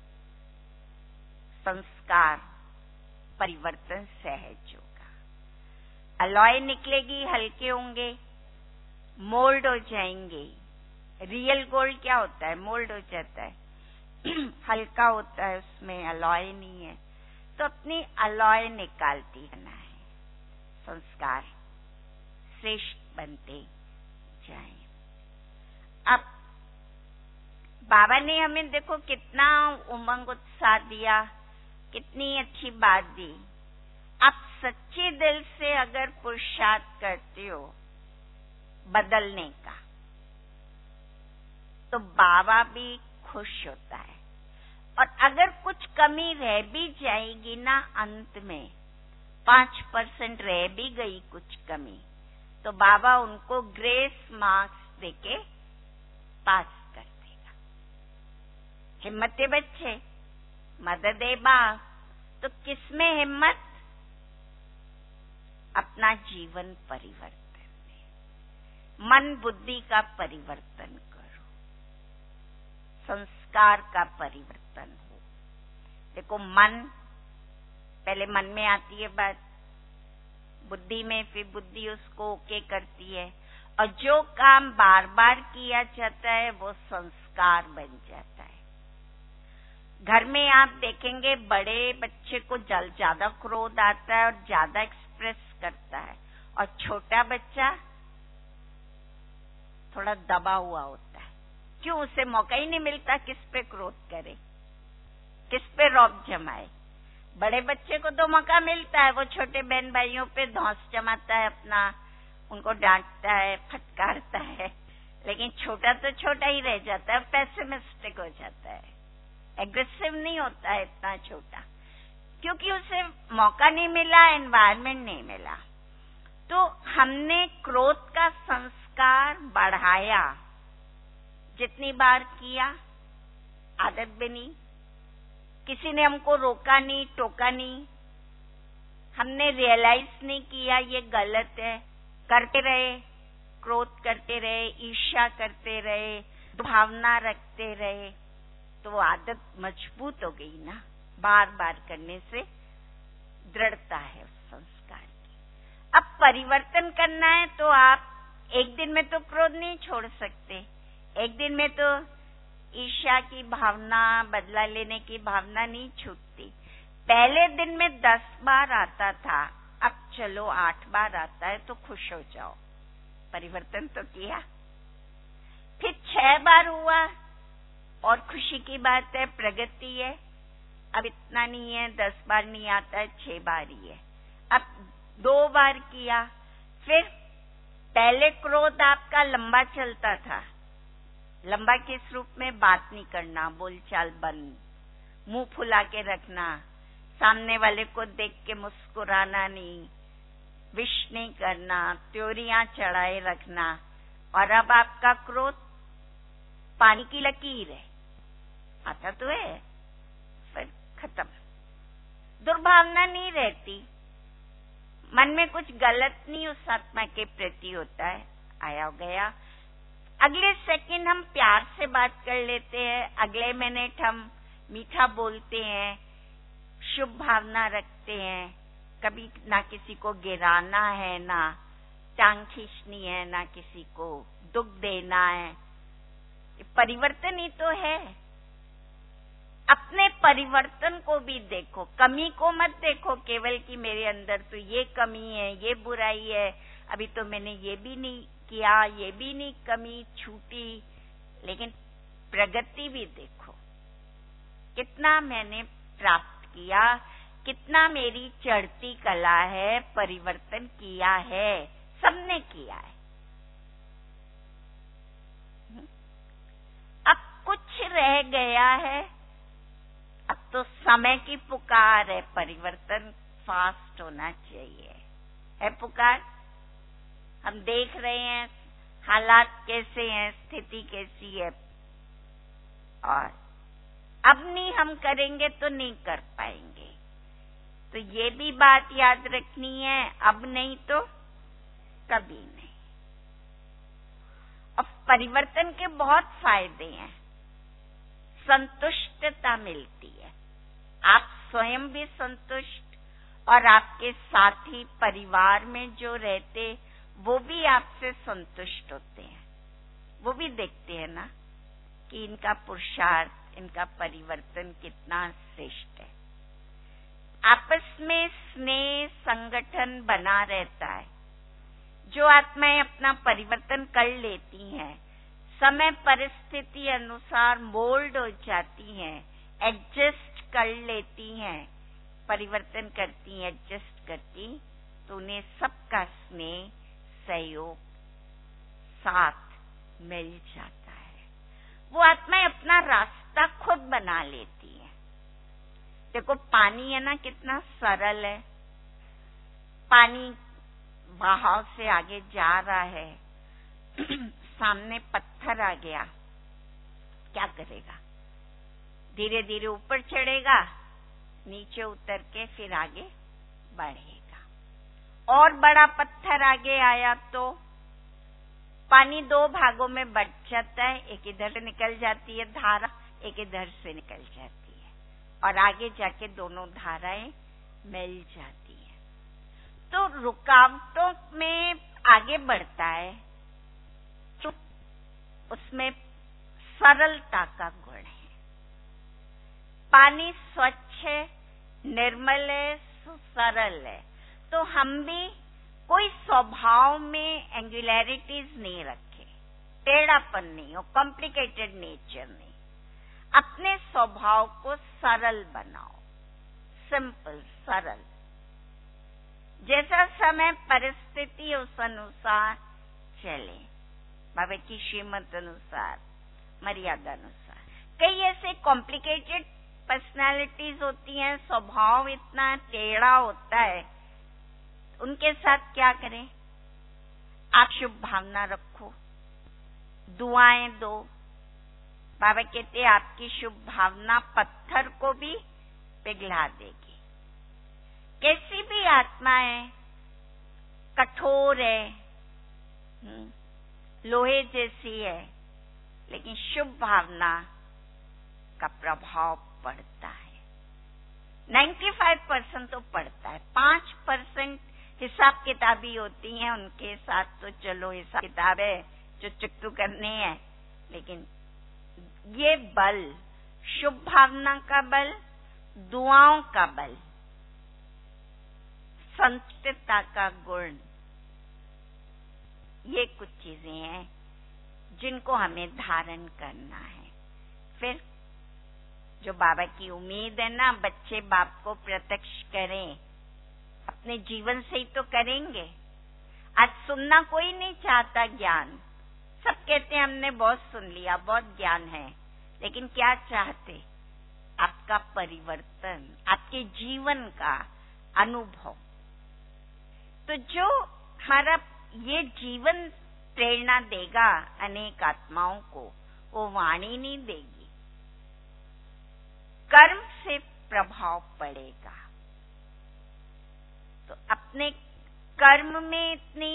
संस्कार परिवर्तन सहज होगा। अलॉय निकलेगी, हल्के होंगे, मोल्ड हो जाएंगे। रियल गोल्ड क्या होता है? मोल्ड हो जाता है, हल्का होता है, उसमें अलॉय नहीं है। तो अपनी अलॉय निकालती रहना है, संस्कार श्रेष्ठ बनते जाएं। अब बाबा ने हमें देखो कितना उमंग उत्साह दिया, कितनी अच्छी बात दी। आप सच्चे दिल से अगर पुरुषार्थ करते हो बदलने का, तो बाबा भी खुश होता है। और अगर कुछ कमी रह भी जाएगी ना, अंत में पांच परसेंट रह भी गई कुछ कमी, तो बाबा उनको ग्रेस मार्क्स देके पास कर देगा। हिम्मते बच्चे, मदद है बा। तो किसमें हिम्मत? अपना जीवन परिवर्तन में, मन बुद्धि का परिवर्तन करो, संस्कार का परिवर्तन हो। देखो, मन पहले मन में आती है बात, बुद्धि में, फिर बुद्धि उसको ओके करती है, और जो काम बार बार किया जाता है वो संस्कार बन जाता है। घर में आप देखेंगे बड़े बच्चे को जल ज्यादा क्रोध आता है और ज्यादा एक्सप्रेस करता है, और छोटा बच्चा थोड़ा दबा हुआ होता है। क्यों? उसे मौका ही नहीं मिलता किस पे क्रोध करे, किस पे रौब जमाए। बड़े बच्चे को तो मौका मिलता है, वो छोटे बहन भाइयों पे धौंस जमाता है अपना, उनको डांटता है, फटकारता है, लेकिन छोटा तो छोटा ही रह जाता है, पेसिमिस्टिक हो जाता है, एग्रेसिव नहीं होता है इतना छोटा, क्योंकि उसे मौका नहीं मिला, एनवायरमेंट नहीं मिला। तो हमने क्रोध का संस्कार बढ़ाया, जितनी बार किया आदत बनी, किसी ने हमको रोका नहीं, टोका नहीं, हमने रियलाइज नहीं किया ये गलत है, करते रहे, क्रोध करते रहे, ईर्ष्या करते रहे, भावना रखते रहे, तो आदत मजबूत हो गई ना। बार बार करने से दृढ़ता है उस संस्कार की। अब परिवर्तन करना है तो आप एक दिन में तो क्रोध नहीं छोड़ सकते, एक दिन में तो ईर्ष्या की भावना, बदला लेने की भावना नहीं छूटती। पहले दिन में दस बार आता था, अब चलो आठ बार आता है तो खुश हो जाओ, परिवर्तन तो किया। फिर छह बार हुआ और खुशी की बात है, प्रगति है। अब इतना नहीं है, दस बार नहीं आता है, छह बार ही है। अब दो बार किया, फिर पहले क्रोध आपका लंबा चलता था, लंबा किस रूप में? बात नहीं करना, बोलचाल बंद, मुंह फुला के रखना, सामने वाले को देख के मुस्कुराना नहीं, विश नहीं करना, त्योरियां चढ़ाए रखना। और अब आपका क्रोध पानी की लकीर है, आता तो है, फिर खत्म, दुर्भावना नहीं रहती, मन में कुछ गलत नहीं उस आत्मा के प्रति होता है, आया गया। अगले सेकंड हम प्यार से बात कर लेते हैं, अगले मिनट हम मीठा बोलते हैं, शुभ भावना रखते हैं, कभी ना किसी को गिराना है, ना टांग खींचनी है, ना किसी को दुख देना है। परिवर्तन ही तो है। अपने परिवर्तन को भी देखो, कमी को मत देखो केवल कि मेरे अंदर तो ये कमी है, ये बुराई है, अभी तो मैंने ये भी नहीं किया, ये भी नहीं कमी छूटी, लेकिन प्रगति भी देखो, कितना मैंने प्राप्त किया, कितना मेरी चढ़ती कला है, परिवर्तन किया है, सबने किया है। अब कुछ रह गया है, अब तो समय की पुकार है, परिवर्तन फास्ट होना चाहिए, है पुकार। हम देख रहे हैं हालात कैसे हैं, स्थिति कैसी है, और अब नहीं हम करेंगे तो नहीं कर पाएंगे। तो ये भी बात याद रखनी है, अब नहीं तो कभी नहीं। अब परिवर्तन के बहुत फायदे हैं, संतुष्टता मिलती है, आप स्वयं भी संतुष्ट और आपके साथी परिवार में जो रहते वो भी आपसे संतुष्ट होते हैं, वो भी देखते हैं ना कि इनका पुरुषार्थ, इनका परिवर्तन कितना श्रेष्ठ है। आपस में स्नेह संगठन बना रहता है। जो आत्माएं अपना परिवर्तन कर लेती हैं, समय परिस्थिति अनुसार मोल्ड हो जाती हैं, एडजस्ट कर लेती हैं, परिवर्तन करती, एडजस्ट करती, तो उन्हें सबका स्नेह, सहयोग, साथ मिल जाता है। वो आत्माएं अपना रास्ता खुद बना लेती हैं। देखो पानी है ना, कितना सरल है, पानी बहाव से आगे जा रहा है, सामने पत्थर आ गया, क्या करेगा? धीरे धीरे ऊपर चढ़ेगा, नीचे उतर के फिर आगे बढ़ेगा। और बड़ा पत्थर आगे आया तो पानी दो भागों में बंट जाता है, एक इधर से निकल जाती है धारा, एक इधर से निकल जाती है, और आगे जाके दोनों धाराएं मिल जाती है। तो रुकावटों में आगे बढ़ता है तो उसमें सरलता का गुण है। पानी स्वच्छ है, निर्मल है, सरल है, तो हम भी कोई स्वभाव में एंगुलैरिटीज नहीं रखे, टेढ़ापन नहीं हो, कॉम्प्लिकेटेड नेचर नहीं। अपने स्वभाव को सरल बनाओ, सिंपल, सरल। जैसा समय परिस्थिति उस अनुसार चले, बाबा की श्रीमत अनुसार, मर्यादा अनुसार। कई ऐसे कॉम्प्लिकेटेड पर्सनालिटीज होती हैं, स्वभाव इतना टेढ़ा होता है, उनके साथ क्या करें? आप शुभ भावना रखो, दुआएं दो। बाबा कहते आपकी शुभ भावना पत्थर को भी पिघला देगी। कैसी भी आत्मा है, कठोर है, लोहे जैसी है, लेकिन शुभ भावना का प्रभाव पड़ता है। पचानवे परसेंट तो पड़ता है, पांच परसेंट हिसाब किताबी होती हैं, उनके साथ तो चलो हिसाब किताब है जो चुकतू करने हैं, लेकिन ये बल, शुभ भावना का बल, दुआओं का बल, संतता का गुण, ये कुछ चीजें हैं जिनको हमें धारण करना है। फिर जो बाबा की उम्मीद है ना, बच्चे बाप को प्रत्यक्ष करें, अपने जीवन से ही तो करेंगे। आज सुनना कोई नहीं चाहता ज्ञान, सब कहते हैं हमने बहुत सुन लिया, बहुत ज्ञान है, लेकिन क्या चाहते? आपका परिवर्तन, आपके जीवन का अनुभव। तो जो हमारा ये जीवन प्रेरणा देगा अनेक आत्माओं को, वो वाणी नहीं देगी, कर्म से प्रभाव पड़ेगा। तो अपने कर्म में इतनी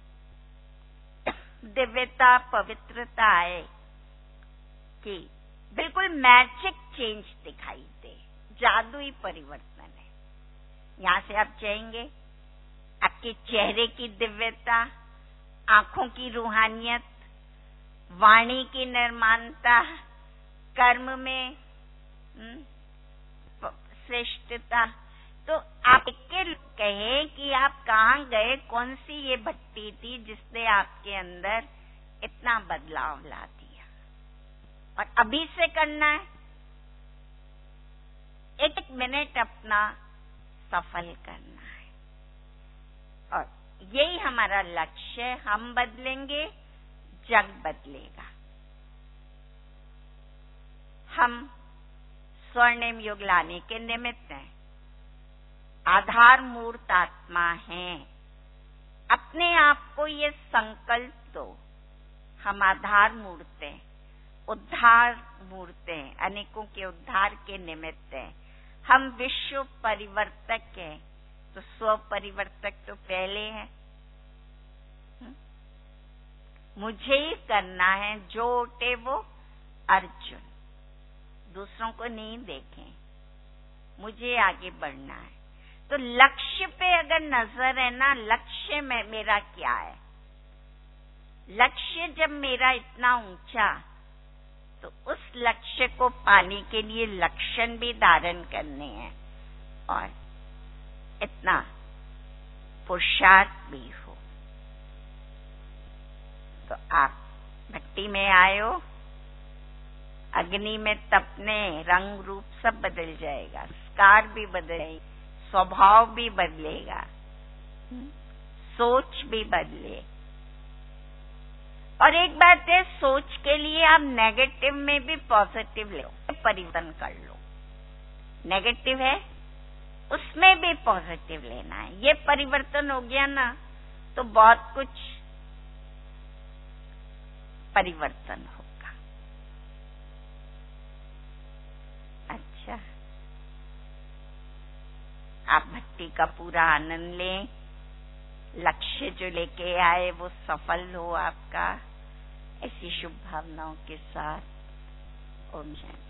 दिव्यता, पवित्रता आए कि बिल्कुल मैजिक चेंज दिखाई दे, जादुई परिवर्तन है। यहां से आप चाहेंगे आपके चेहरे की दिव्यता, आंखों की रूहानियत, वाणी की निर्माणता, कर्म में श्रेष्ठता। तो आप के कहे कि आप कहाँ गए, कौन सी ये भट्टी थी जिसने आपके अंदर इतना बदलाव ला दिया, और अभी से करना है। एक एक मिनट अपना सफल करना है, और यही हमारा लक्ष्य है। हम बदलेंगे, जग बदलेगा। हम स्वर्णिम युग लाने के निमित्त हैं, आधार मूर्त आत्मा हैं। अपने आप को ये संकल्प दो, हम आधार मूर्त हैं, उद्धार मूर्त हैं, अनेकों के उद्धार के निमित्त हैं। हम विश्व परिवर्तक हैं, तो स्व परिवर्तक तो पहले है। मुझे ही करना है, जो उठे वो अर्जुन, दूसरों को नहीं देखें, मुझे आगे बढ़ना है। तो लक्ष्य पे अगर नजर है ना, लक्ष्य में मेरा क्या है, लक्ष्य जब मेरा इतना ऊंचा, तो उस लक्ष्य को पाने के लिए लक्षण भी धारण करने हैं, और इतना पुरुषार्थ भी हो। तो आप भट्टी में आयो, अग्नि में तपने, रंग रूप सब बदल जाएगा, स्कार भी बदलेगा, स्वभाव भी बदलेगा, सोच भी बदले। और एक बात है, सोच के लिए आप नेगेटिव में भी पॉजिटिव लो, परिवर्तन कर लो। नेगेटिव है, उसमें भी पॉजिटिव लेना है। ये परिवर्तन हो गया ना, तो बहुत कुछ परिवर्तन होगा। अच्छा, आप भक्ति का पूरा आनंद लें, लक्ष्य जो लेके आए वो सफल हो आपका। ऐसी शुभ भावनाओं के साथ ओम शांति।